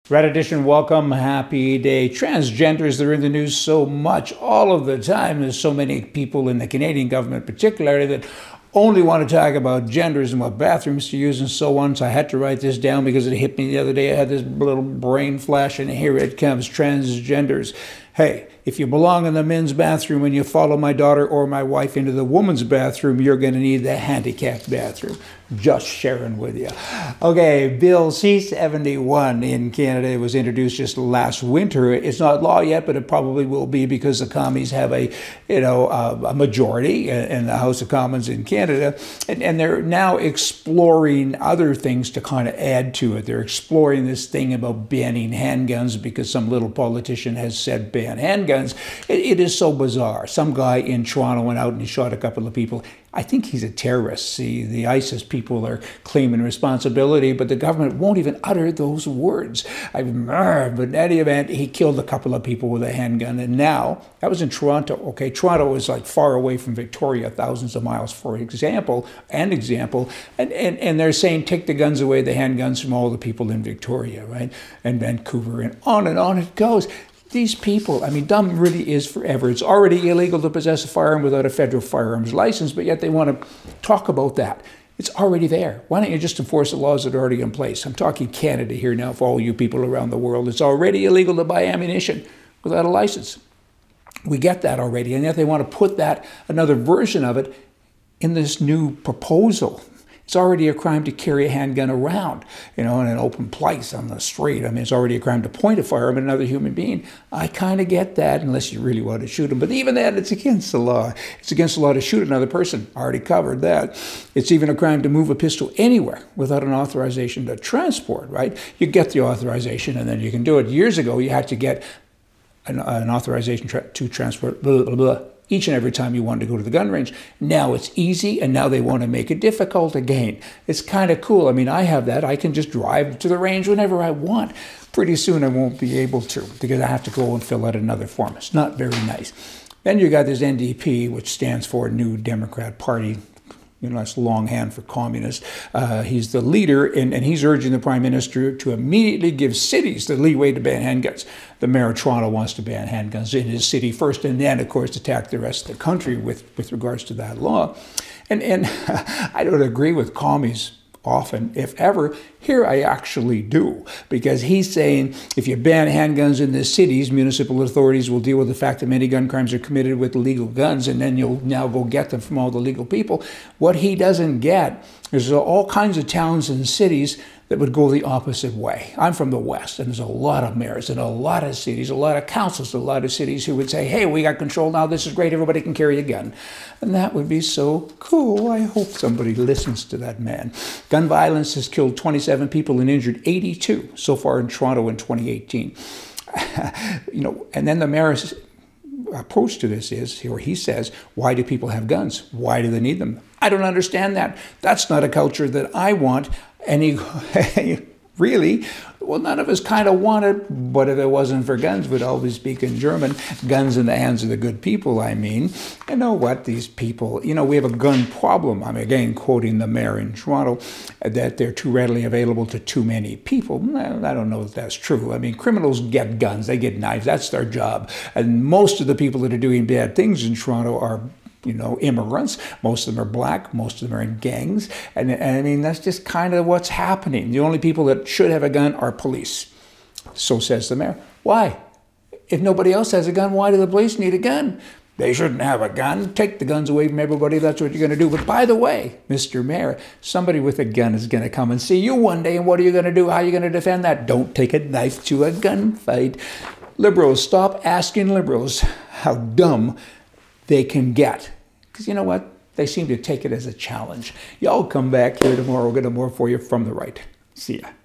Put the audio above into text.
Red Edition, welcome. Happy day. Transgenders, they're in the news so much all of the time. There's so many people in the Canadian government particularly that only want to talk about genders and what bathrooms to use and so on. So I had to write this down because it hit me the other day. I had this little brain flash and here it comes. Transgenders. Hey, if you belong in the men's bathroom and you follow my daughter or my wife into the woman's bathroom, you're going to need the handicapped bathroom. Just sharing with you. Okay, Bill C-71 in Canada was introduced just last winter. It's not law yet, but it probably will be because the commies have a majority in the House of Commons in Canada, and they're now exploring other things to kind of add to it. They're exploring this thing about banning handguns because some little politician has said ban handguns. It is so bizarre. Some guy in Toronto went out and he shot a couple of people. I think he's a terrorist. See, the ISIS people are claiming responsibility, but the government won't even utter those words. But in any event, he killed a couple of people with a handgun. And now, that was in Toronto. Okay, Toronto is like far away from Victoria, thousands of miles, for example. And they're saying, take the guns away, the handguns from all the people in Victoria, right? And Vancouver, and on it goes. These people, dumb really is forever. It's already illegal to possess a firearm without a federal firearms license, but yet they want to talk about that. It's already there. Why don't you just enforce the laws that are already in place? I'm talking Canada here now for all you people around the world. It's already illegal to buy ammunition without a license. We get that already, and yet they want to put that, another version of it, in this new proposal. It's already a crime to carry a handgun around, in an open place on the street. It's already a crime to point a firearm at another human being. I kind of get that, unless you really want to shoot them. But even that, it's against the law. It's against the law to shoot another person. Already covered that. It's even a crime to move a pistol anywhere without an authorization to transport, right? You get the authorization, and then you can do it. Years ago, you had to get an authorization to transport, blah, blah, blah, each and every time you wanted to go to the gun range. Now it's easy, and now they want to make it difficult again. It's kind of cool. I have that. I can just drive to the range whenever I want. Pretty soon I won't be able to because I have to go and fill out another form. It's not very nice. Then you got this NDP, which stands for New Democrat Party. That's longhand for communist. He's the leader, and he's urging the Prime Minister to immediately give cities the leeway to ban handguns. The Mayor of Toronto wants to ban handguns in his city first, and then, of course, attack the rest of the country with regards to that law. And I don't agree with commies often, if ever. Here I actually do, because he's saying if you ban handguns in the cities, municipal authorities will deal with the fact that many gun crimes are committed with illegal guns, and then you'll now go get them from all the legal people. What he doesn't get is all kinds of towns and cities that would go the opposite way. I'm from the West, and there's a lot of mayors and a lot of cities, a lot of councils, a lot of cities who would say, hey, we got control now, this is great, everybody can carry a gun. And that would be so cool. I hope somebody listens to that man. Gun violence has killed 27 people and injured 82 so far in Toronto in 2018. And then the mayor's approach to this is, or he says, why do people have guns? Why do they need them? I don't understand that. That's not a culture that I want. And he really, well, none of us kind of want it, but if it wasn't for guns, we'd always speak in German. Guns in the hands of the good people, You know what, these people, we have a gun problem. I'm again quoting the mayor in Toronto, that they're too readily available to too many people. Well, I don't know if that's true. Criminals get guns, they get knives, that's their job. And most of the people that are doing bad things in Toronto are immigrants. Most of them are black. Most of them are in gangs. And that's just kind of what's happening. The only people that should have a gun are police. So says the mayor. Why? If nobody else has a gun, why do the police need a gun? They shouldn't have a gun. Take the guns away from everybody. That's what you're going to do. But by the way, Mr. Mayor, somebody with a gun is going to come and see you one day. And what are you going to do? How are you going to defend that? Don't take a knife to a gunfight. Liberals, stop asking liberals how dumb they can get. Because you know what? They seem to take it as a challenge. Y'all come back here tomorrow. We'll get more for you from the right. See ya.